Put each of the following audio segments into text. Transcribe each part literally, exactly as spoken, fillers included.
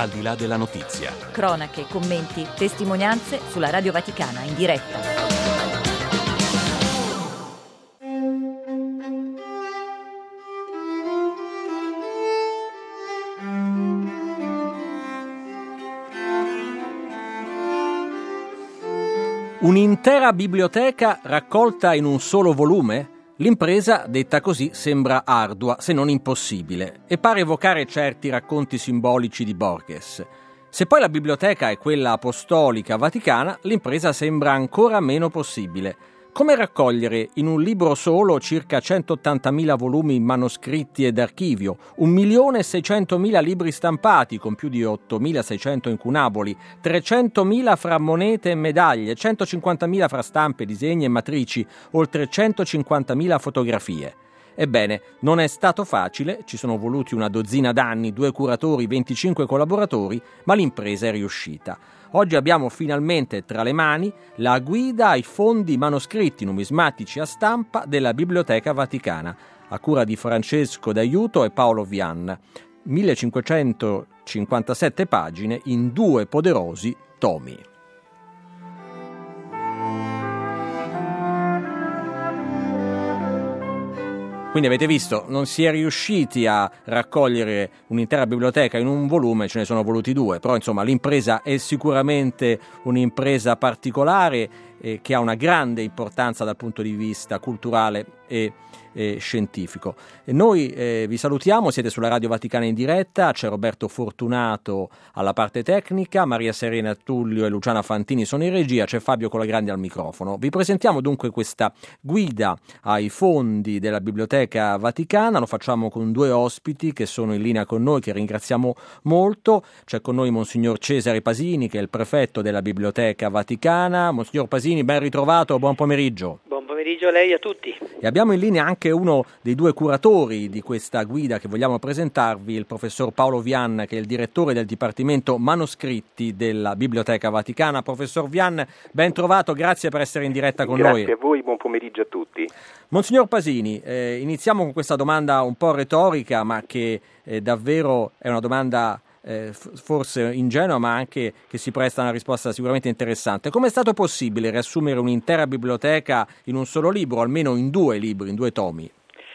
Al di là della notizia. Cronache, commenti, testimonianze sulla Radio Vaticana in diretta. Un'intera biblioteca raccolta in un solo volume? L'impresa, detta così, sembra ardua, se non impossibile, e pare evocare certi racconti simbolici di Borges. Se poi la biblioteca è quella apostolica vaticana, l'impresa sembra ancora meno possibile. Come raccogliere in un libro solo circa centottantamila volumi manoscritti ed archivio, un milione e seicentomila libri stampati con più di ottomilaseicento incunaboli, trecentomila fra monete e medaglie, centocinquantamila fra stampe, disegni e matrici, oltre centocinquantamila fotografie? Ebbene, non è stato facile, ci sono voluti una dozzina d'anni, due curatori, venticinque collaboratori, ma l'impresa è riuscita. Oggi abbiamo finalmente tra le mani la guida ai fondi manoscritti numismatici a stampa della Biblioteca Vaticana, a cura di Francesco D'Aiuto e Paolo Vian. millecinquecentocinquantasette pagine in due poderosi tomi. Quindi avete visto, non si è riusciti a raccogliere un'intera biblioteca in un volume, ce ne sono voluti due, però insomma l'impresa è sicuramente un'impresa particolare eh, che ha una grande importanza dal punto di vista culturale e, e scientifico. E noi eh, vi salutiamo, siete sulla Radio Vaticana in diretta, c'è Roberto Fortunato alla parte tecnica, Maria Serena Tullio e Luciana Fantini sono in regia, c'è Fabio Colagrandi al microfono. Vi presentiamo dunque questa guida ai fondi della Biblioteca Vaticana, lo facciamo con due ospiti che sono in linea con noi, che ringraziamo molto. C'è con noi Monsignor Cesare Pasini, che è il prefetto della Biblioteca Vaticana. Monsignor Pasini, ben ritrovato, buon pomeriggio. Buon pomeriggio a lei e a tutti. E abbiamo in linea anche uno dei due curatori di questa guida che vogliamo presentarvi, il professor Paolo Vian, che è il direttore del Dipartimento Manoscritti della Biblioteca Vaticana. Professor Vian, ben trovato, grazie per essere in diretta con grazie noi. Grazie a voi, buon pomeriggio a tutti. Monsignor Pasini, eh, iniziamo con questa domanda un po' retorica, ma che eh, davvero è una domanda eh, f- forse ingenua, ma anche che si presta a una risposta sicuramente interessante. Come è stato possibile riassumere un'intera biblioteca in un solo libro, almeno in due libri, in due tomi?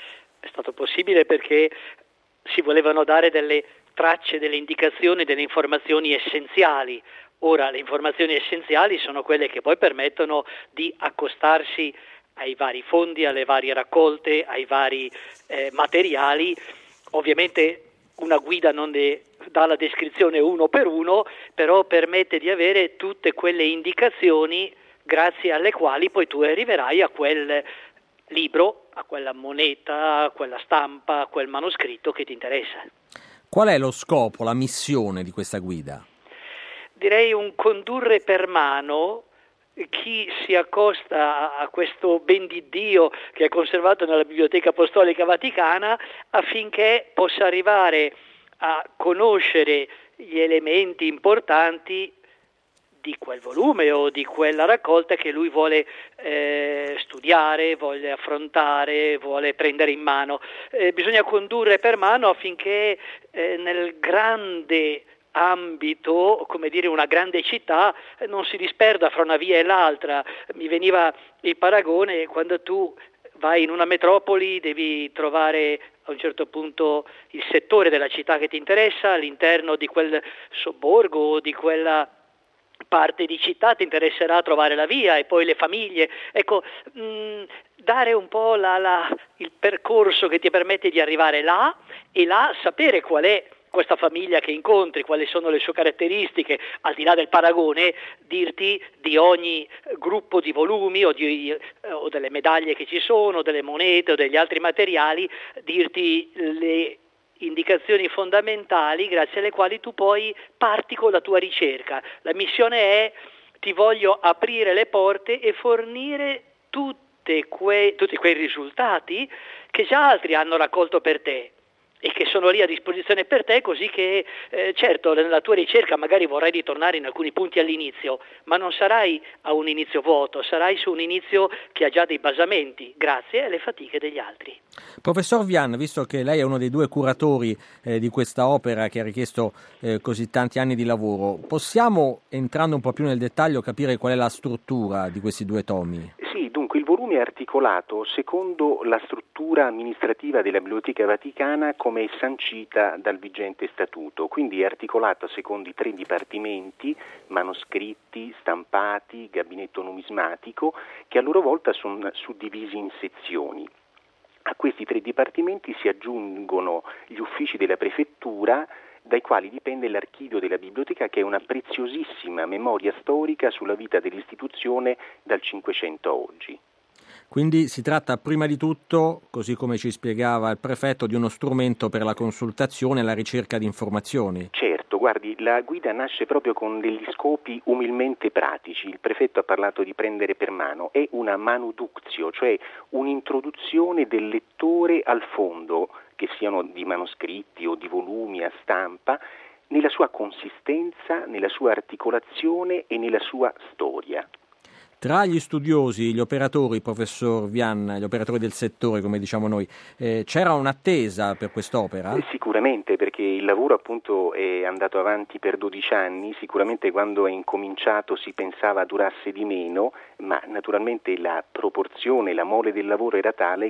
È stato possibile perché si volevano dare delle tracce, delle indicazioni, delle informazioni essenziali. Ora, le informazioni essenziali sono quelle che poi permettono di accostarsi ai vari fondi, alle varie raccolte, ai vari eh, materiali. Ovviamente una guida non ne dà la descrizione uno per uno, però permette di avere tutte quelle indicazioni grazie alle quali poi tu arriverai a quel libro, a quella moneta, a quella stampa, a quel manoscritto che ti interessa. Qual è lo scopo, la missione di questa guida? Direi un condurre per mano chi si accosta a questo ben di Dio che è conservato nella Biblioteca Apostolica Vaticana, affinché possa arrivare a conoscere gli elementi importanti di quel volume o di quella raccolta che lui vuole eh, studiare, vuole affrontare, vuole prendere in mano. Eh, bisogna condurre per mano affinché eh, nel grande ambito, come dire una grande città, non si disperda fra una via e l'altra. Mi veniva il paragone: quando tu vai in una metropoli devi trovare a un certo punto il settore della città che ti interessa, all'interno di quel sobborgo o di quella parte di città ti interesserà trovare la via e poi le famiglie. Ecco, mh, dare un po' la, la, il percorso che ti permette di arrivare là e là sapere qual è questa famiglia che incontri, quali sono le sue caratteristiche, al di là del paragone, dirti di ogni gruppo di volumi o, di, o delle medaglie che ci sono, delle monete o degli altri materiali, dirti le indicazioni fondamentali grazie alle quali tu poi parti con la tua ricerca. La missione è: ti voglio aprire le porte e fornire tutte que, tutti quei risultati che già altri hanno raccolto per te. e che sono lì a disposizione per te, così che eh, certo nella tua ricerca magari vorrai ritornare in alcuni punti all'inizio, ma non sarai a un inizio vuoto, sarai su un inizio che ha già dei basamenti, grazie alle fatiche degli altri. Professor Vian, visto che lei è uno dei due curatori eh, di questa opera che ha richiesto eh, così tanti anni di lavoro, possiamo, entrando un po' più nel dettaglio, capire qual è la struttura di questi due tomi? Sì, dunque il volume è articolato secondo la struttura amministrativa della Biblioteca Vaticana come è sancita dal vigente statuto, quindi è articolato secondo i tre dipartimenti, manoscritti, stampati, gabinetto numismatico, che a loro volta sono suddivisi in sezioni. A questi tre dipartimenti si aggiungono gli uffici della prefettura, dai quali dipende l'archivio della biblioteca, che è una preziosissima memoria storica sulla vita dell'istituzione dal Cinquecento a oggi. Quindi si tratta prima di tutto, così come ci spiegava il prefetto, di uno strumento per la consultazione e la ricerca di informazioni. Certo, guardi, la guida nasce proprio con degli scopi umilmente pratici. Il prefetto ha parlato di prendere per mano, è una manuductio, cioè un'introduzione del lettore al fondo, che siano di manoscritti o di volumi a stampa, nella sua consistenza, nella sua articolazione e nella sua storia. Tra gli studiosi, gli operatori, professor Vian, gli operatori del settore, come diciamo noi, eh, c'era un'attesa per quest'opera? Eh, sicuramente, perché il lavoro appunto è andato avanti per dodici anni, sicuramente quando è incominciato si pensava durasse di meno, ma naturalmente la proporzione, la mole del lavoro era tale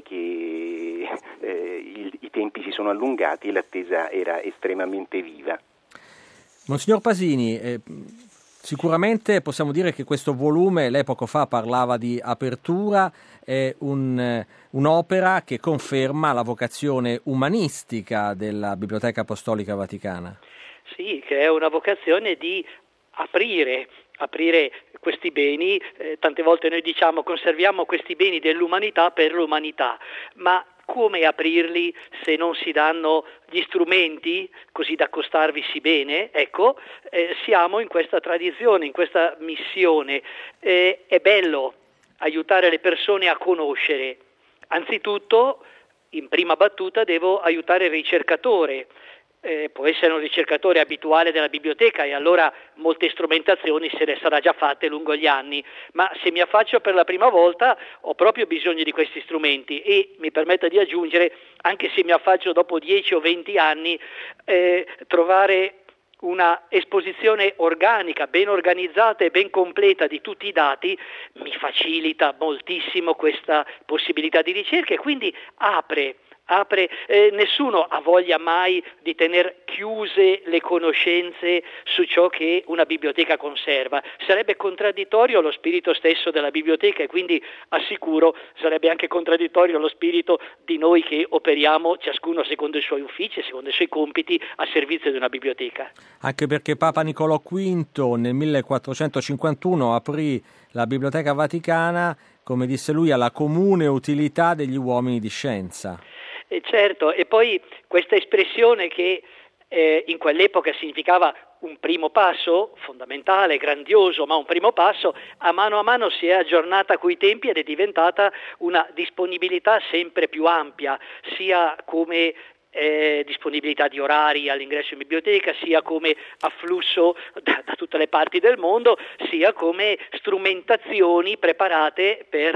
che eh, il, i tempi si sono allungati e l'attesa era estremamente viva. Monsignor Pasini, eh, sicuramente possiamo dire che questo volume, lei poco fa parlava di apertura, è un, un'opera che conferma la vocazione umanistica della Biblioteca Apostolica Vaticana. Sì, che è una vocazione di aprire, aprire questi beni, eh, tante volte noi diciamo conserviamo questi beni dell'umanità per l'umanità, ma come aprirli se non si danno gli strumenti così da accostarvisi bene? Ecco, eh, siamo in questa tradizione, in questa missione. Eh, è bello aiutare le persone a conoscere. Anzitutto, in prima battuta, devo aiutare il ricercatore. Eh, può essere un ricercatore abituale della biblioteca e allora molte strumentazioni se le sarà già fatte lungo gli anni, ma se mi affaccio per la prima volta ho proprio bisogno di questi strumenti e mi permetta di aggiungere, anche se mi affaccio dopo dieci o venti anni, eh, trovare una esposizione organica, ben organizzata e ben completa di tutti i dati mi facilita moltissimo questa possibilità di ricerca e quindi apre Apre, eh, nessuno ha voglia mai di tener chiuse le conoscenze su ciò che una biblioteca conserva. Sarebbe contraddittorio lo spirito stesso della biblioteca e quindi assicuro sarebbe anche contraddittorio lo spirito di noi che operiamo ciascuno secondo i suoi uffici, secondo i suoi compiti a servizio di una biblioteca. Anche perché Papa Nicolò quinto nel millequattrocentocinquantuno aprì la Biblioteca Vaticana, come disse lui, alla comune utilità degli uomini di scienza. E certo, e poi questa espressione che eh, in quell'epoca significava un primo passo, fondamentale, grandioso, ma un primo passo, a mano a mano si è aggiornata coi tempi ed è diventata una disponibilità sempre più ampia, sia come Eh, disponibilità di orari all'ingresso in biblioteca, sia come afflusso da, da tutte le parti del mondo, sia come strumentazioni preparate per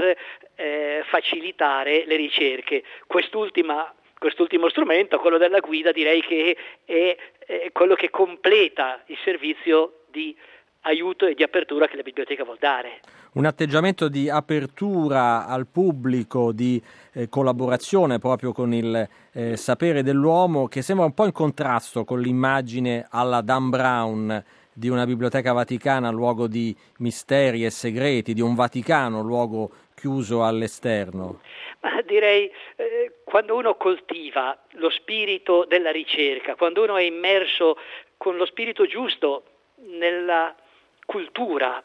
eh, facilitare le ricerche. Quest'ultima, quest'ultimo strumento, quello della guida, direi che è, è quello che completa il servizio di aiuto e di apertura che la biblioteca vuol dare. Un atteggiamento di apertura al pubblico, di eh, collaborazione proprio con il eh, sapere dell'uomo, che sembra un po' in contrasto con l'immagine alla Dan Brown di una biblioteca vaticana, luogo di misteri e segreti, di un Vaticano, luogo chiuso all'esterno. Ma direi, eh, quando uno coltiva lo spirito della ricerca, quando uno è immerso con lo spirito giusto nella cultura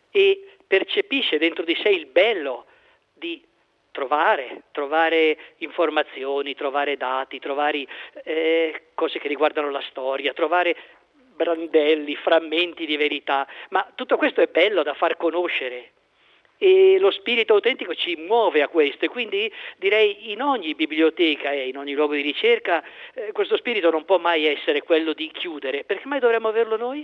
e percepisce dentro di sé il bello di trovare, trovare informazioni, trovare dati, trovare eh, cose che riguardano la storia, trovare brandelli, frammenti di verità, ma tutto questo è bello da far conoscere. e lo spirito autentico ci muove a questo, e quindi direi in ogni biblioteca e in ogni luogo di ricerca eh, questo spirito non può mai essere quello di chiudere. Perché mai dovremmo averlo noi?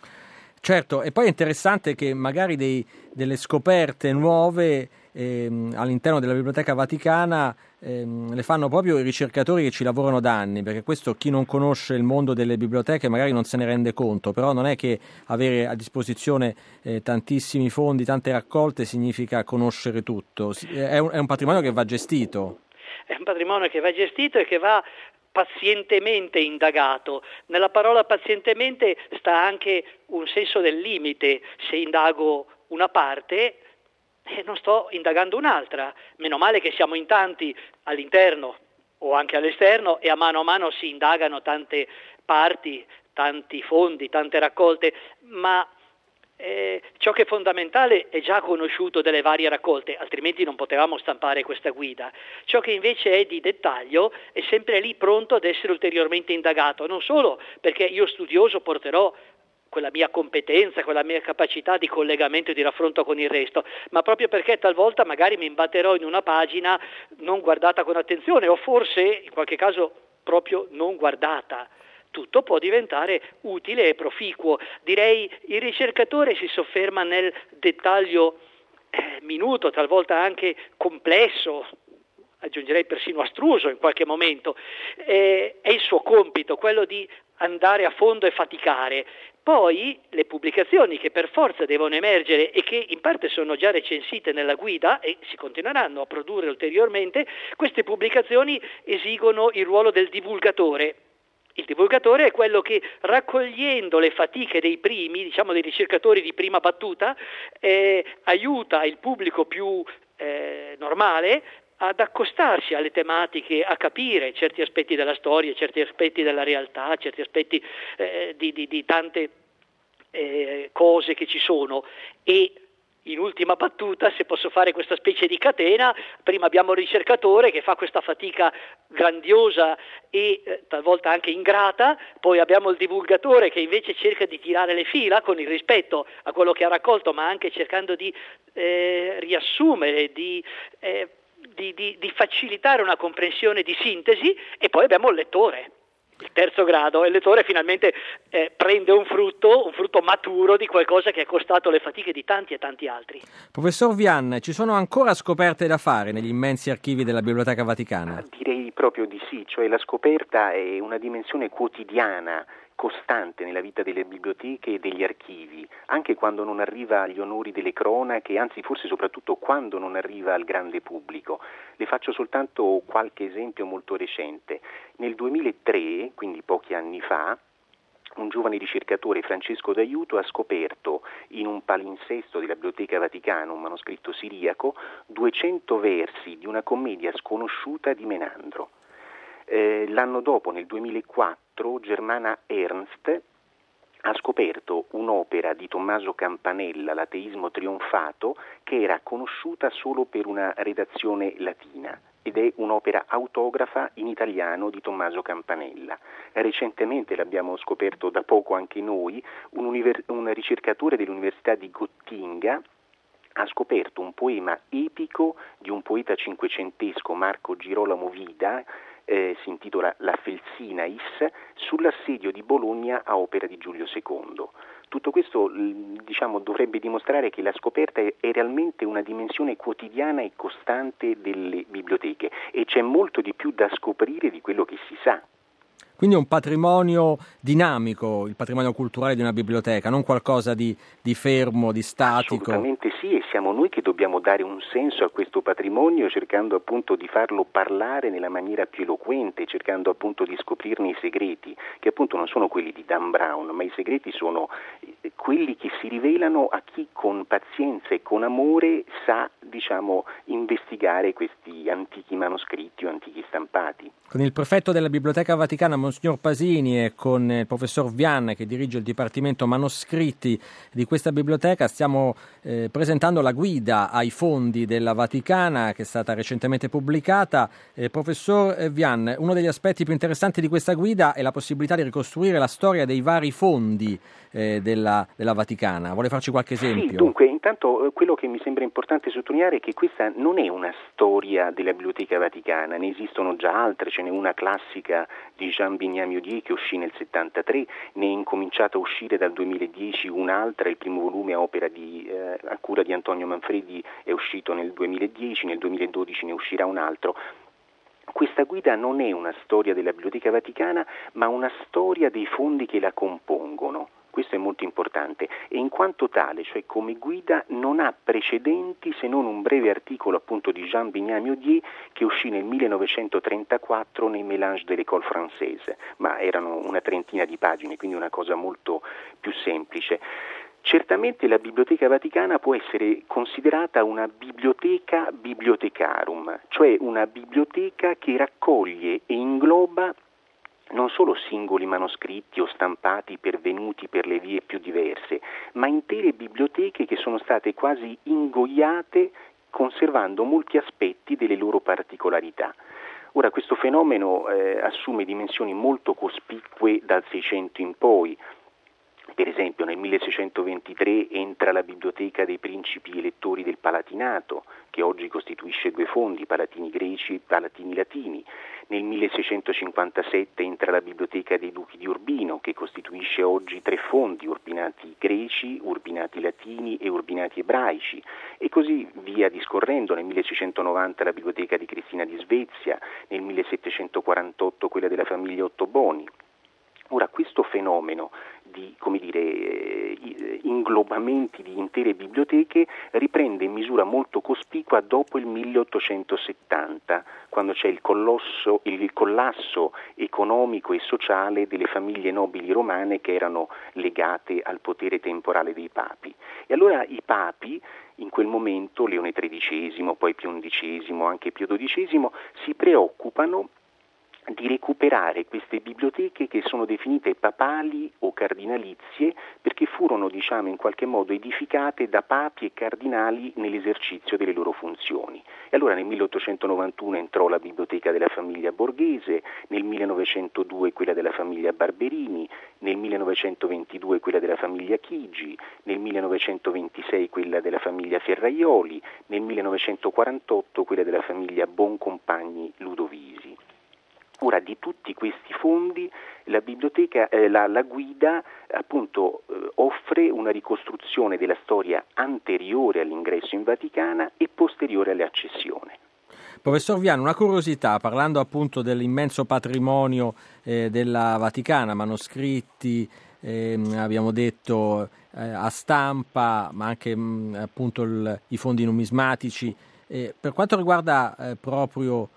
Certo, e poi è interessante che magari dei, delle scoperte nuove ehm, all'interno della Biblioteca Vaticana ehm, le fanno proprio i ricercatori che ci lavorano da anni, perché questo chi non conosce il mondo delle biblioteche magari non se ne rende conto, però non è che avere a disposizione eh, tantissimi fondi, tante raccolte significa conoscere tutto, è un, è un patrimonio che va gestito. È un patrimonio che va gestito e che va pazientemente indagato. Nella parola pazientemente sta anche un senso del limite. Se indago una parte eh, non sto indagando un'altra. Meno male che siamo in tanti all'interno o anche all'esterno e a mano a mano si indagano tante parti, tanti fondi, tante raccolte, ma Eh, ciò che è fondamentale è già conosciuto delle varie raccolte, altrimenti non potevamo stampare questa guida. Ciò che invece è di dettaglio è sempre lì pronto ad essere ulteriormente indagato, non solo perché io studioso porterò quella mia competenza, quella mia capacità di collegamento e di raffronto con il resto, ma proprio perché talvolta magari mi imbatterò in una pagina non guardata con attenzione o forse in qualche caso proprio non guardata. Tutto può diventare utile e proficuo. Direi il ricercatore si sofferma nel dettaglio eh, minuto, talvolta anche complesso, aggiungerei persino astruso in qualche momento. Eh, è il suo compito, quello di andare a fondo e faticare. Poi le pubblicazioni che per forza devono emergere e che in parte sono già recensite nella guida e si continueranno a produrre ulteriormente, queste pubblicazioni esigono il ruolo del divulgatore. Il divulgatore è quello che, raccogliendo le fatiche dei primi, diciamo dei ricercatori di prima battuta, eh, aiuta il pubblico più eh, normale ad accostarsi alle tematiche, a capire certi aspetti della storia, certi aspetti della realtà, certi aspetti eh, di, di, di tante eh, cose che ci sono. E in ultima battuta, se posso fare questa specie di catena, prima abbiamo il ricercatore che fa questa fatica grandiosa e eh, talvolta anche ingrata, poi abbiamo il divulgatore che invece cerca di tirare le fila con il rispetto a quello che ha raccolto, ma anche cercando di eh, riassumere, di, eh, di, di, di facilitare una comprensione di sintesi, e poi abbiamo il lettore. Il terzo grado, il lettore finalmente eh, prende un frutto, un frutto maturo di qualcosa che ha costato le fatiche di tanti e tanti altri. Professor Vian, ci sono ancora scoperte da fare negli immensi archivi della Biblioteca Vaticana? Direi proprio di sì, cioè la scoperta è una dimensione quotidiana, costante nella vita delle biblioteche e degli archivi, anche quando non arriva agli onori delle cronache, anzi forse soprattutto quando non arriva al grande pubblico. Le faccio soltanto qualche esempio molto recente. Nel duemilatré, quindi pochi anni fa, un giovane ricercatore, Francesco D'Aiuto, ha scoperto in un palinsesto della Biblioteca Vaticana, un manoscritto siriaco, duecento versi di una commedia sconosciuta di Menandro. Eh, l'anno dopo, nel duemilaquattro, Germana Ernst ha scoperto un'opera di Tommaso Campanella, L'ateismo trionfato, che era conosciuta solo per una redazione latina, ed è un'opera autografa in italiano di Tommaso Campanella. Recentemente, l'abbiamo scoperto da poco anche noi, un, univer- un ricercatore dell'Università di Gottinga ha scoperto un poema epico di un poeta cinquecentesco, Marco Girolamo Vida, Eh, si intitola La Felsinais, sull'assedio di Bologna a opera di Giulio secondo. Tutto questo diciamo, dovrebbe dimostrare che la scoperta è, è realmente una dimensione quotidiana e costante delle biblioteche, e c'è molto di più da scoprire di quello che si sa. Quindi è un patrimonio dinamico, il patrimonio culturale di una biblioteca, non qualcosa di, di fermo, di statico. Assolutamente sì, e siamo noi che dobbiamo dare un senso a questo patrimonio, cercando appunto di farlo parlare nella maniera più eloquente, cercando appunto di scoprirne i segreti, che appunto non sono quelli di Dan Brown, ma i segreti sono quelli che si rivelano a chi con pazienza e con amore sa diciamo, investigare questi antichi manoscritti o antichi stampati. Con il prefetto della Biblioteca Vaticana, Monsignor Pasini, e con il professor Vian, che dirige il Dipartimento Manoscritti di questa biblioteca, stiamo eh, presentando la guida ai fondi della Vaticana, che è stata recentemente pubblicata. Eh, professor Vian, uno degli aspetti più interessanti di questa guida è la possibilità di ricostruire la storia dei vari fondi eh, della, della Vaticana. Vuole farci qualche esempio? Sì, dunque, intanto quello che mi sembra importante sottolineare è che questa non è una storia della Biblioteca Vaticana, ne esistono già altre, ce n'è una classica di Jean Beniamio Die che uscì nel settantatré, ne è incominciata a uscire dal duemiladieci un'altra, il primo volume a opera di, eh, a cura di Antonio Manfredi è uscito nel duemiladieci, nel duemiladodici ne uscirà un altro. Questa guida non è una storia della Biblioteca Vaticana, ma una storia dei fondi che la compongono. Questo è molto importante e in quanto tale, cioè come guida, non ha precedenti se non un breve articolo appunto di Jean Beniamio Die che uscì nel millenovecentotrentaquattro nei Mélanges de l'École Française, ma erano una trentina di pagine, quindi una cosa molto più semplice. Certamente la Biblioteca Vaticana può essere considerata una biblioteca bibliotecarum, cioè una biblioteca che raccoglie e ingloba non solo singoli manoscritti o stampati pervenuti per le vie più diverse, ma intere biblioteche che sono state quasi ingoiate conservando molti aspetti delle loro particolarità. Ora questo fenomeno eh, assume dimensioni molto cospicue dal Seicento in poi. Per esempio nel milleseicentoventitré entra la Biblioteca dei Principi Elettori del Palatinato, che oggi costituisce due fondi, Palatini Greci e Palatini Latini. Nel milleseicentocinquantasette entra la Biblioteca dei Duchi di Urbino, che costituisce oggi tre fondi, Urbinati Greci, Urbinati Latini e Urbinati Ebraici, e così via discorrendo. Nel milleseicentonovanta la Biblioteca di Cristina di Svezia, nel millesettecentoquarantotto quella della famiglia Ottoboni. Ora questo fenomeno di, come dire, inglobamenti di intere biblioteche riprende in misura molto cospicua dopo il milleottocentosettanta, quando c'è il, colosso, il collasso economico e sociale delle famiglie nobili romane che erano legate al potere temporale dei papi. E allora i papi, in quel momento, Leone tredicesimo, poi Pio undicesimo, anche Pio dodicesimo, si preoccupano di recuperare queste biblioteche che sono definite papali o cardinalizie perché furono, diciamo, in qualche modo edificate da papi e cardinali nell'esercizio delle loro funzioni. E allora nel milleottocentonovantuno entrò la biblioteca della famiglia Borghese, nel millenovecentodue quella della famiglia Barberini, nel millenovecentoventidue quella della famiglia Chigi, nel millenovecentoventisei quella della famiglia Ferraioli, nel millenovecentoquarantotto quella della famiglia Boncompagni Ludovisi. Ora, di tutti questi fondi la biblioteca, eh, la, la guida appunto eh, offre una ricostruzione della storia anteriore all'ingresso in Vaticana e posteriore all'accessione. Professor Vian, una curiosità, parlando appunto dell'immenso patrimonio eh, della Vaticana, manoscritti, eh, abbiamo detto eh, a stampa, ma anche mh, appunto il, i fondi numismatici, eh, per quanto riguarda eh, proprio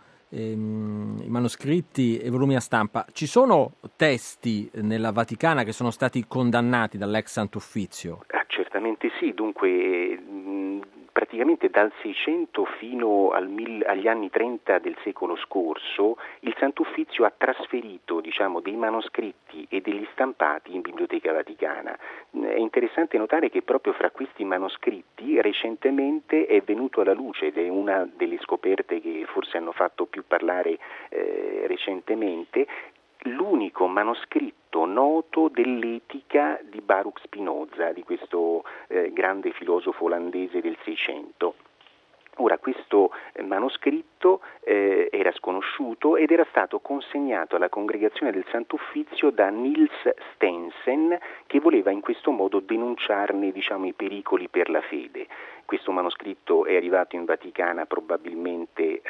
Ehm, i manoscritti e volumi a stampa, ci sono testi nella Vaticana che sono stati condannati dall'ex Sant'Uffizio? Ah, certamente sì, dunque mh, praticamente dal Seicento fino al mil, agli anni trenta del secolo scorso il Sant'Uffizio ha trasferito, diciamo, dei manoscritti e degli stampati in Biblioteca Vaticana. È interessante notare che proprio fra questi manoscritti recentemente è venuto alla luce, ed è una delle scoperte che forse hanno fatto più parlare eh, recentemente, l'unico manoscritto noto dell'etica di Baruch Spinoza, di questo eh, grande filosofo olandese del Seicento. Ora, questo manoscritto eh, era sconosciuto ed era stato consegnato alla congregazione del Sant'Uffizio da Niels Stensen, che voleva in questo modo denunciarne, diciamo, i pericoli per la fede. Questo manoscritto è arrivato in Vaticana probabilmente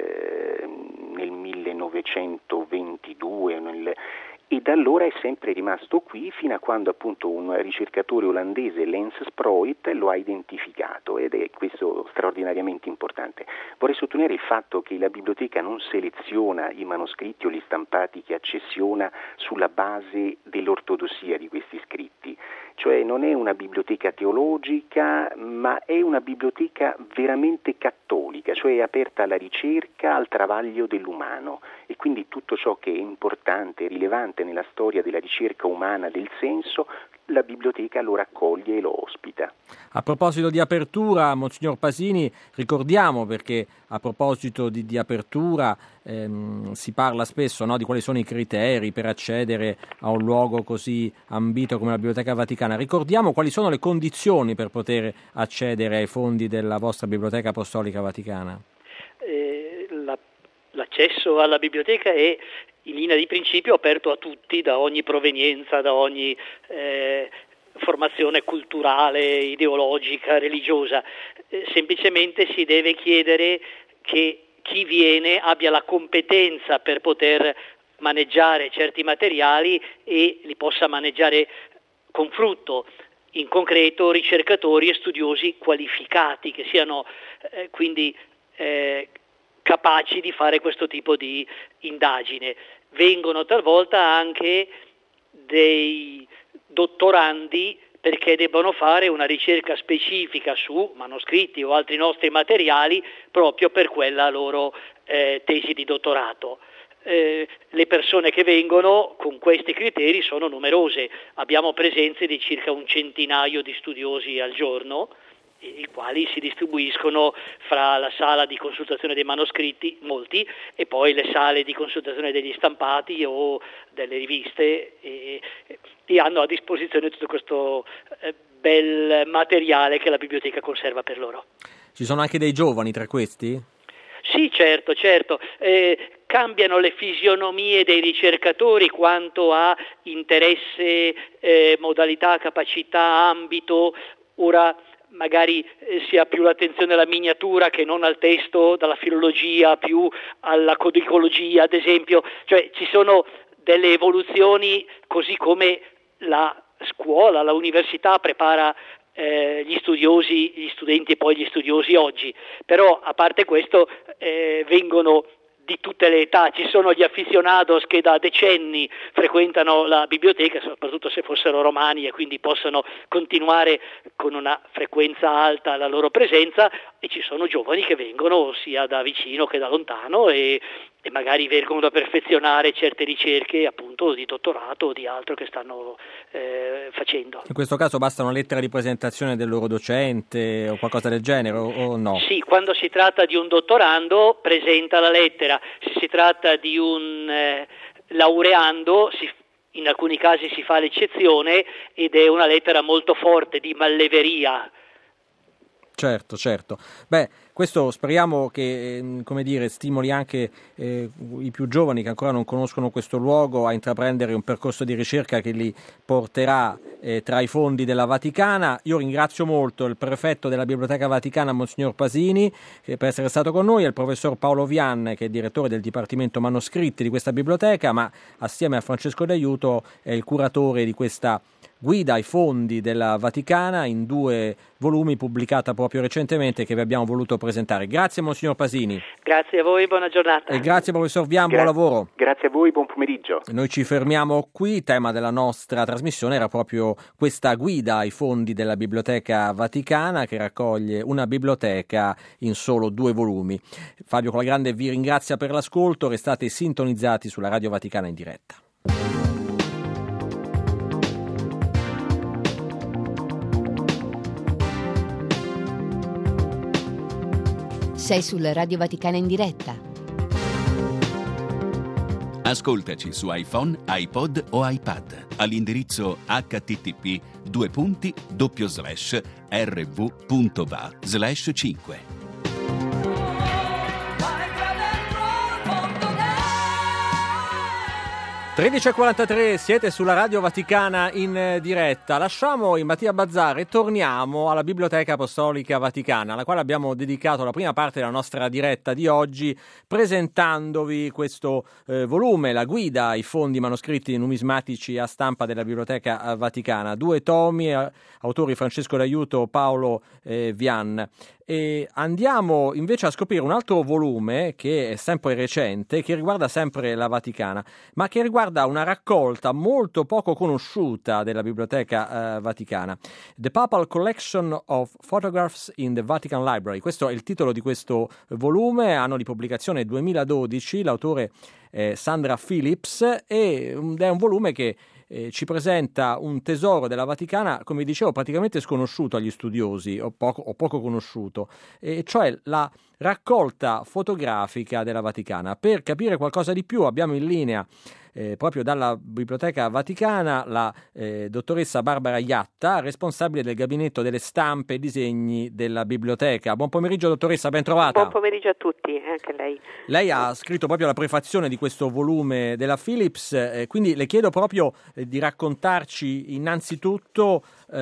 eh, nel millenovecentoventidue, nel, e da allora è sempre rimasto qui fino a quando appunto un ricercatore olandese, Lens Sproit, lo ha identificato, ed è questo straordinariamente importante. Vorrei sottolineare il fatto che la biblioteca non seleziona i manoscritti o gli stampati che accessiona sulla base dell'ortodossia di questi scritti. cioè non è una biblioteca teologica, ma è una biblioteca veramente cattolica, cioè è aperta alla ricerca, al travaglio dell'umano, e quindi tutto ciò che è importante e rilevante nella storia della ricerca umana del senso, la biblioteca lo raccoglie e lo ospita. A proposito di apertura, Monsignor Pasini, ricordiamo, perché a proposito di, di apertura ehm, si parla spesso, no, di quali sono i criteri per accedere a un luogo così ambito come la Biblioteca Vaticana. Ricordiamo quali sono le condizioni per poter accedere ai fondi della vostra Biblioteca Apostolica Vaticana. Eh, la, l'accesso alla biblioteca è in linea di principio aperto a tutti, da ogni provenienza, da ogni eh, formazione culturale, ideologica, religiosa. Eh, semplicemente si deve chiedere che chi viene abbia la competenza per poter maneggiare certi materiali e li possa maneggiare con frutto. In concreto ricercatori e studiosi qualificati, che siano eh, quindi eh, capaci di fare questo tipo di indagine. Vengono talvolta anche dei dottorandi perché debbono fare una ricerca specifica su manoscritti o altri nostri materiali proprio per quella loro eh, tesi di dottorato. Eh, le persone che vengono con questi criteri sono numerose, abbiamo presenze di circa un centinaio di studiosi al giorno, i quali si distribuiscono fra la sala di consultazione dei manoscritti, molti, e poi le sale di consultazione degli stampati o delle riviste, e, e hanno a disposizione tutto questo eh, bel materiale che la biblioteca conserva per loro. Ci sono anche dei giovani tra questi? Sì, certo, certo. Eh, cambiano le fisionomie dei ricercatori quanto a interesse, eh, modalità, capacità, ambito. Ora magari eh, si ha più l'attenzione alla miniatura che non al testo, dalla filologia più alla codicologia, ad esempio. Cioè ci sono delle evoluzioni, così come la scuola, la università prepara Eh, gli studiosi, gli studenti e poi gli studiosi oggi, però a parte questo eh, vengono di tutte le età, ci sono gli aficionados che da decenni frequentano la biblioteca, soprattutto se fossero romani e quindi possono continuare con una frequenza alta la loro presenza, e ci sono giovani che vengono sia da vicino che da lontano e, e magari vengono a perfezionare certe ricerche appunto di dottorato o di altro che stanno eh, facendo. In questo caso basta una lettera di presentazione del loro docente o qualcosa del genere o, o no? Sì, quando si tratta di un dottorando presenta la lettera, se si tratta di un eh, laureando si, in alcuni casi si fa l'eccezione ed è una lettera molto forte di malleveria. Certo, certo. Beh, questo speriamo che, come dire, stimoli anche eh, i più giovani che ancora non conoscono questo luogo a intraprendere un percorso di ricerca che li porterà eh, tra i fondi della Vaticana. Io ringrazio molto il prefetto della Biblioteca Vaticana, Monsignor Pasini, che per essere stato con noi, e il professor Paolo Vian, che è direttore del Dipartimento Manoscritti di questa biblioteca, ma assieme a Francesco D'Aiuto è il curatore di questa guida ai fondi della Vaticana in due volumi, pubblicata proprio recentemente, che vi abbiamo voluto presentare. Grazie Monsignor Pasini. Grazie a voi, buona giornata. E grazie professor Vian, Gra- buon lavoro. Grazie a voi, buon pomeriggio. Noi ci fermiamo qui, il tema della nostra trasmissione era proprio questa guida ai fondi della Biblioteca Vaticana, che raccoglie una biblioteca in solo due volumi. Fabio Colagrande vi ringrazia per l'ascolto, restate sintonizzati sulla Radio Vaticana in diretta. Sei sulla Radio Vaticana in diretta. Ascoltaci su iPhone, iPod o iPad all'indirizzo h t t p due punti doppio slash r v punto v a slash cinque. tredici e quarantatré, siete sulla Radio Vaticana in diretta. Lasciamo in Mattia Bazzar e torniamo alla Biblioteca Apostolica Vaticana, alla quale abbiamo dedicato la prima parte della nostra diretta di oggi, presentandovi questo eh, volume, la guida ai fondi manoscritti numismatici a stampa della Biblioteca Vaticana. Due tomi, eh, autori Francesco D'Aiuto, Paolo eh, Vian. E andiamo invece a scoprire un altro volume che è sempre recente, che riguarda sempre la Vaticana, ma che riguarda una raccolta molto poco conosciuta della Biblioteca eh, Vaticana. The Papal Collection of Photographs in the Vatican Library. Questo è il titolo di questo volume, anno di pubblicazione duemiladodici, l'autore è Sandra Phillips, e ed è un volume che Eh, ci presenta un tesoro della Vaticana, come dicevo, praticamente sconosciuto agli studiosi o poco, o poco conosciuto, e cioè la raccolta fotografica della Vaticana. Per capire qualcosa di più abbiamo in linea eh, proprio dalla Biblioteca Vaticana la eh, dottoressa Barbara Iatta, responsabile del gabinetto delle stampe e disegni della biblioteca. Buon pomeriggio dottoressa, ben trovata. Buon pomeriggio a tutti, anche lei. Lei ha scritto proprio la prefazione di questo volume della Phillips, eh, quindi le chiedo proprio eh, di raccontarci innanzitutto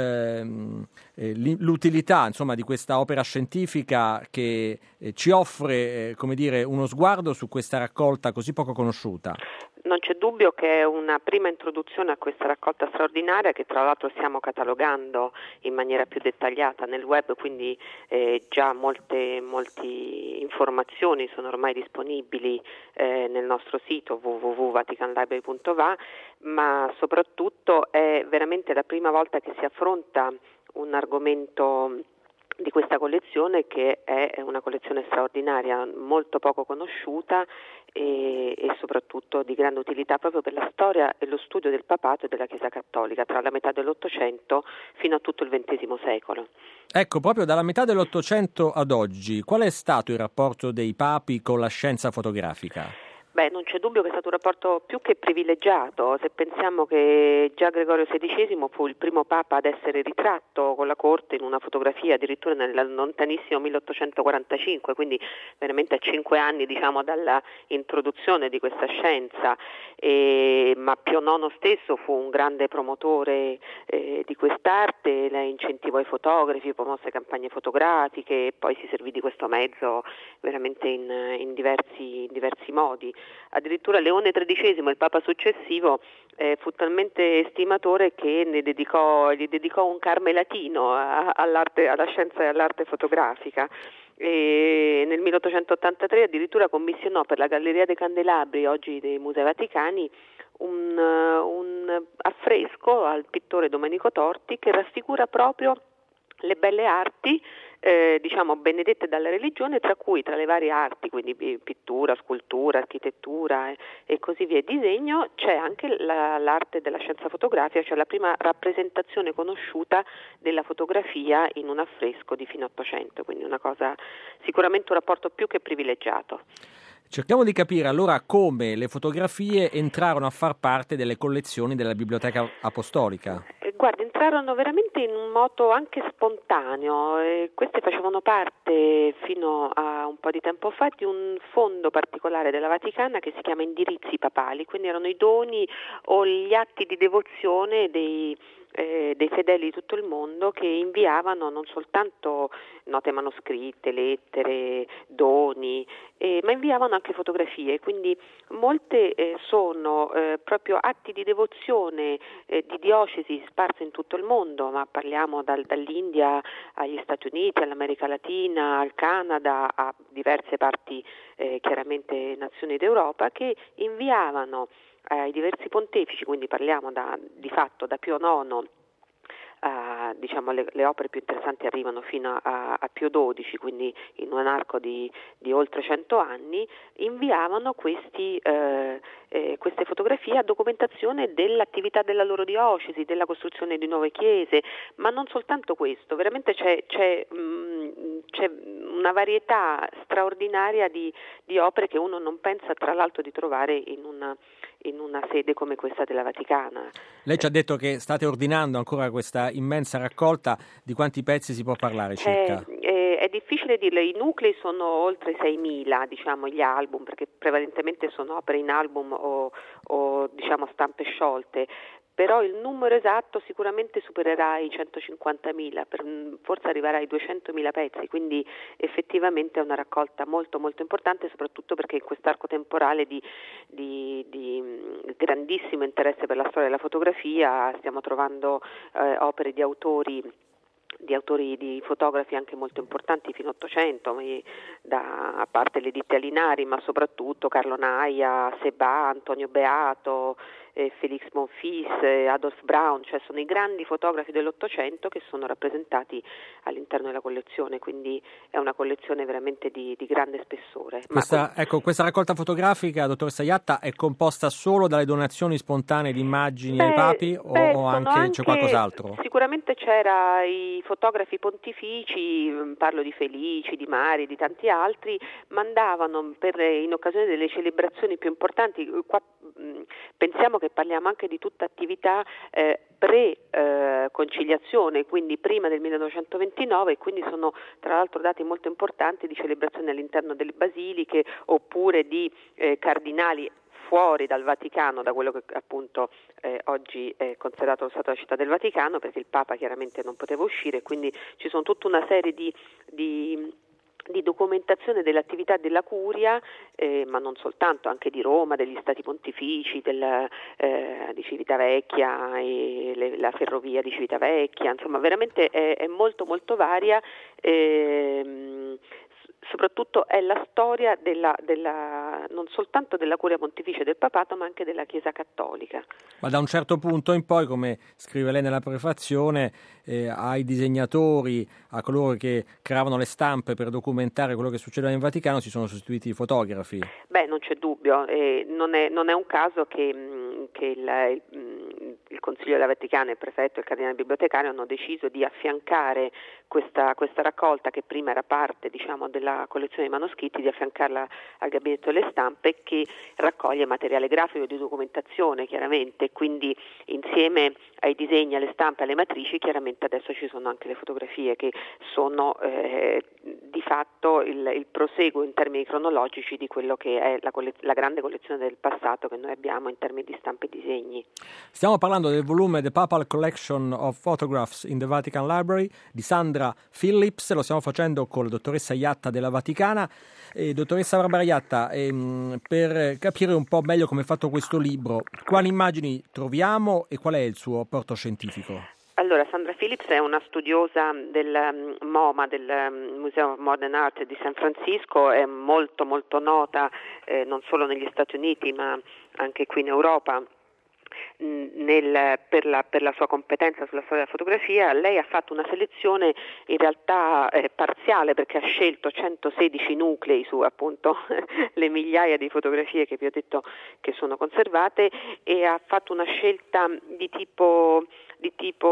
ehm, eh, l'utilità, insomma, di questa opera scientifica che eh, ci offre eh, come dire, uno sguardo su questa raccolta così poco conosciuta. Non c'è dubbio che è una prima introduzione a questa raccolta straordinaria, che tra l'altro stiamo catalogando in maniera più dettagliata nel web, quindi eh, già molte, molte informazioni sono ormai disponibili eh, nel nostro sito w w w punto vatican library punto v a, ma soprattutto è veramente la prima volta che si affronta un argomento di questa collezione, che è una collezione straordinaria, molto poco conosciuta e, e soprattutto di grande utilità proprio per la storia e lo studio del papato e della Chiesa Cattolica tra la metà dell'Ottocento fino a tutto il ventesimo secolo. Ecco, proprio dalla metà dell'Ottocento ad oggi, qual è stato il rapporto dei papi con la scienza fotografica? Beh, non c'è dubbio che è stato un rapporto più che privilegiato, se pensiamo che già Gregorio sedicesimo fu il primo papa ad essere ritratto con la corte in una fotografia addirittura nel lontanissimo milleottocentoquarantacinque, quindi veramente a cinque anni diciamo dalla introduzione di questa scienza, e, ma Pio nono stesso fu un grande promotore eh, di quest'arte, la incentivò i fotografi, promosse campagne fotografiche e poi si servì di questo mezzo veramente in, in, diversi, in diversi modi. Addirittura Leone tredicesimo, il Papa successivo, eh, fu talmente stimatore che ne dedicò, gli dedicò un carmelatino a, all'arte, alla scienza e all'arte fotografica. E nel milleottocentottantatré addirittura commissionò per la Galleria dei Candelabri, oggi dei Musei Vaticani, un, un affresco al pittore Domenico Torti che raffigura proprio le belle arti Eh, diciamo benedette dalla religione, tra cui tra le varie arti, quindi pittura, scultura, architettura e, e così via, disegno, c'è anche la, l'arte della scienza fotografica, cioè la prima rappresentazione conosciuta della fotografia in un affresco di fine Ottocento, quindi una cosa, sicuramente un rapporto più che privilegiato. Cerchiamo di capire allora come le fotografie entrarono a far parte delle collezioni della Biblioteca Apostolica. Guarda, entrarono veramente in un modo anche spontaneo. Eh, queste facevano parte fino a un po' di tempo fa di un fondo particolare della Vaticana che si chiama Indirizzi Papali, quindi erano i doni o gli atti di devozione dei Eh, dei fedeli di tutto il mondo, che inviavano non soltanto note manoscritte, lettere, doni, eh, ma inviavano anche fotografie, quindi molte eh, sono eh, proprio atti di devozione eh, di diocesi sparse in tutto il mondo, ma parliamo dal, dall'India agli Stati Uniti, all'America Latina, al Canada, a diverse parti eh, chiaramente nazioni d'Europa, che inviavano ai diversi pontefici, quindi parliamo da, di fatto da Pio nono, Uh, diciamo le, le opere più interessanti arrivano fino a, a Pio dodici, quindi in un arco di, di oltre cento anni, inviavano questi, eh, eh, queste fotografie a documentazione dell'attività della loro diocesi, della costruzione di nuove chiese, ma non soltanto questo, veramente c'è, c'è, mh, c'è una varietà straordinaria di, di opere che uno non pensa tra l'altro di trovare in una, in una sede come questa della Vaticana. Lei ci ha detto che state ordinando ancora questa immensa raccolta, di quanti pezzi si può parlare circa? Eh, eh, è difficile dirlo, i nuclei sono oltre seimila, diciamo, gli album, perché prevalentemente sono opere in album o, o diciamo stampe sciolte, però il numero esatto sicuramente supererà i centocinquantamila, per, forse arriverà ai duecentomila pezzi, quindi effettivamente è una raccolta molto molto importante, soprattutto perché in quest'arco temporale di, di, di grandissimo interesse per la storia della fotografia stiamo trovando eh, opere di autori di autori, di fotografi anche molto importanti fino all'Ottocento, da, a parte le ditte Alinari, ma soprattutto Carlo Naia, Sebà, Antonio Beato, eh, Félix Monfils, eh, Adolf Braun, cioè sono i grandi fotografi dell'Ottocento che sono rappresentati all'interno della collezione, quindi è una collezione veramente di, di grande spessore. Questa, ma... ecco, questa raccolta fotografica, dottoressa Iatta, è composta solo dalle donazioni spontanee di immagini beh, ai papi o, beh, o anche, anche c'è qualcos'altro? Sicuramente c'era i fotografi pontifici, parlo di Felici, di Mari, di tanti altri, mandavano per, in occasione delle celebrazioni più importanti, qua, mh, pensiamo che parliamo anche di tutta attività eh, pre-conciliazione, eh, quindi prima del millenovecentoventinove, e quindi sono tra l'altro dati molto importanti di celebrazioni all'interno delle basiliche oppure di eh, cardinali fuori dal Vaticano, da quello che appunto eh, oggi è considerato lo Stato della Città del Vaticano, perché il Papa chiaramente non poteva uscire, quindi ci sono tutta una serie di, di di documentazione dell'attività della Curia, eh, ma non soltanto, anche di Roma, degli Stati Pontifici, del, eh, di Civitavecchia, e le, la ferrovia di Civitavecchia, insomma veramente è, è molto molto varia. Ehm, soprattutto è la storia della, della, non soltanto della Curia Pontificia del Papato, ma anche della Chiesa Cattolica. Ma da un certo punto in poi, come scrive lei nella prefazione, eh, ai disegnatori, a coloro che creavano le stampe per documentare quello che succedeva in Vaticano, si sono sostituiti i fotografi. Beh, non c'è dubbio, eh, non, è, non è un caso che, che il, il, il Consiglio della Vaticana, il prefetto e il cardinale bibliotecario hanno deciso di affiancare questa, questa raccolta, che prima era parte, diciamo, della collezione dei manoscritti, di affiancarla al gabinetto delle stampe, che raccoglie materiale grafico di documentazione chiaramente, quindi insieme ai disegni, alle stampe, alle matrici, chiaramente adesso ci sono anche le fotografie che sono eh, di fatto il, il proseguo in termini cronologici di quello che è la, coll- la grande collezione del passato che noi abbiamo in termini di stampe e disegni. Stiamo parlando del volume The Papal Collection of Photographs in the Vatican Library di Sandra Phillips, lo stiamo facendo con la dottoressa Iatta della Vaticana. E, dottoressa Barbara Iatta, ehm, per capire un po' meglio come è fatto questo libro, quali immagini troviamo e qual è il suo apporto scientifico? Allora, Sandra Phillips è una studiosa del um, MoMA, del um, Museo of Modern Art di San Francisco, è molto molto nota eh, non solo negli Stati Uniti ma anche qui in Europa. Nel, per, la, per la sua competenza sulla storia della fotografia. Lei ha fatto una selezione in realtà eh, parziale, perché ha scelto centosedici nuclei su appunto le migliaia di fotografie che vi ho detto che sono conservate, e ha fatto una scelta di tipo di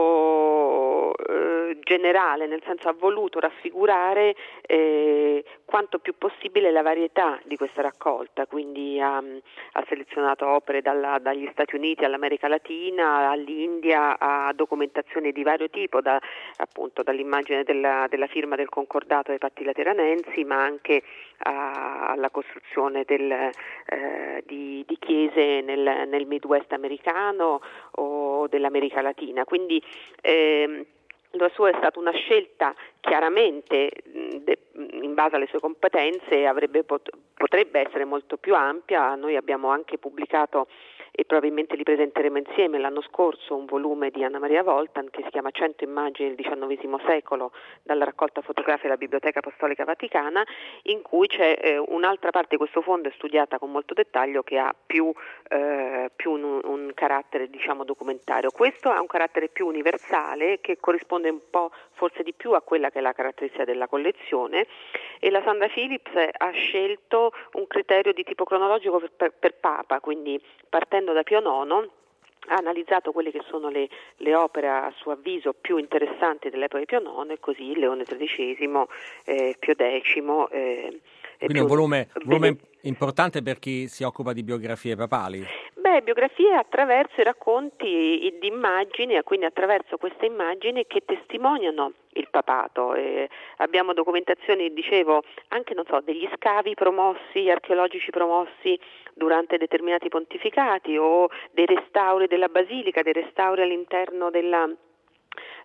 tipo eh, generale, nel senso ha voluto raffigurare eh, quanto più possibile la varietà di questa raccolta, quindi ha, ha selezionato opere dalla, dagli Stati Uniti all'America Latina, all'India, a documentazioni di vario tipo, da, appunto dall'immagine della, della firma del concordato dei patti lateranensi, ma anche a, alla costruzione del, eh, di, di chiese nel, nel Midwest americano o dell'America Latina. Quindi ehm, la sua è stata una scelta chiaramente de, in base alle sue competenze, avrebbe pot- potrebbe essere molto più ampia. Noi abbiamo anche pubblicato, e probabilmente li presenteremo insieme, l'anno scorso un volume di Anna Maria Voltan che si chiama cento immagini del diciannovesimo secolo dalla raccolta fotografica della Biblioteca Apostolica Vaticana, in cui c'è eh, un'altra parte di questo fondo è studiata con molto dettaglio, che ha più, eh, più un, un carattere, diciamo, documentario. Questo ha un carattere più universale, che corrisponde un po' forse di più a quella che è la caratteristica della collezione, e la Sandra Phillips ha scelto un criterio di tipo cronologico per, per, per Papa, quindi partendo da Pio nono ha analizzato quelle che sono le, le opere a suo avviso più interessanti dell'epoca di Pio nono, e così Leone tredicesimo, eh, Pio decimo. Eh, Quindi un volume, volume importante per chi si occupa di biografie papali. Beh, biografie attraverso i racconti di immagini, e quindi attraverso queste immagini che testimoniano il papato. Eh, abbiamo documentazioni, dicevo, anche non so, degli scavi promossi, archeologici promossi durante determinati pontificati, o dei restauri della basilica, dei restauri all'interno della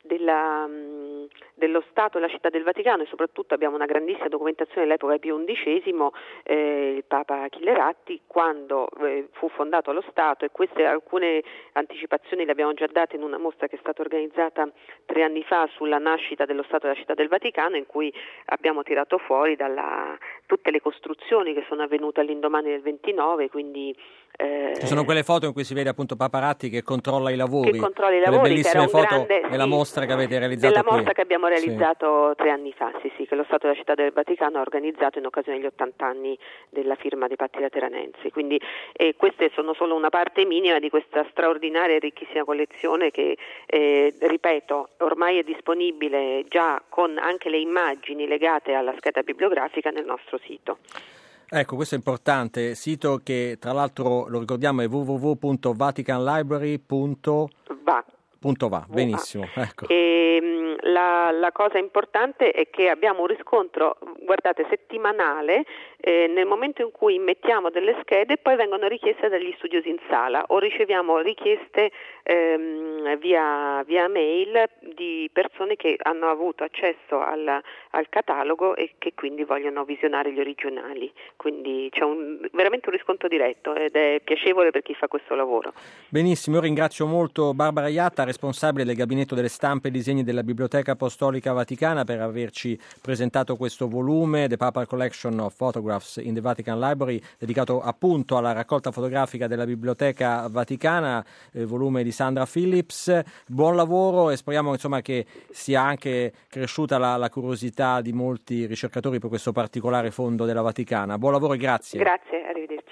della, mh, dello Stato e la Città del Vaticano, e soprattutto abbiamo una grandissima documentazione dell'epoca di Pio undicesimo, eh, il Papa Achille Ratti, quando eh, fu fondato lo Stato, e queste alcune anticipazioni le abbiamo già date in una mostra che è stata organizzata tre anni fa sulla nascita dello Stato e della Città del Vaticano, in cui abbiamo tirato fuori dalla, tutte le costruzioni che sono avvenute all'indomani del ventinove, quindi eh, ci sono quelle foto in cui si vede appunto Papa Ratti che controlla i lavori, che controlla i lavori, bellissime che era un foto grande, nella sì, mostra che avete realizzato nella qui. mostra che abbiamo realizzato sì. tre anni fa, sì sì, che lo Stato e la Città del Vaticano ha organizzato in occasione degli ottanta anni della firma dei Patti Lateranensi. Quindi eh, queste sono solo una parte minima di questa straordinaria e ricchissima collezione che, eh, ripeto, ormai è disponibile già con anche le immagini legate alla scheda bibliografica nel nostro sito. Ecco, questo è importante, sito che tra l'altro lo ricordiamo è w w w punto vatican library punto va. Punto va, benissimo. Ecco. E, la, la cosa importante è che abbiamo un riscontro, guardate, settimanale eh, nel momento in cui mettiamo delle schede e poi vengono richieste dagli studiosi in sala, o riceviamo richieste ehm, via, via mail di persone che hanno avuto accesso al, al catalogo e che quindi vogliono visionare gli originali. Quindi c'è un, veramente un riscontro diretto ed è piacevole per chi fa questo lavoro. Benissimo, io ringrazio molto Barbara Iatta, responsabile del Gabinetto delle Stampe e Disegni della Biblioteca Apostolica Vaticana, per averci presentato questo volume, The Papal Collection of Photographs in the Vatican Library, dedicato appunto alla raccolta fotografica della Biblioteca Vaticana, eh, volume di Sandra Phillips. Buon lavoro e speriamo insomma che sia anche cresciuta la, la curiosità di molti ricercatori per questo particolare fondo della Vaticana. Buon lavoro e grazie. Grazie, arrivederci.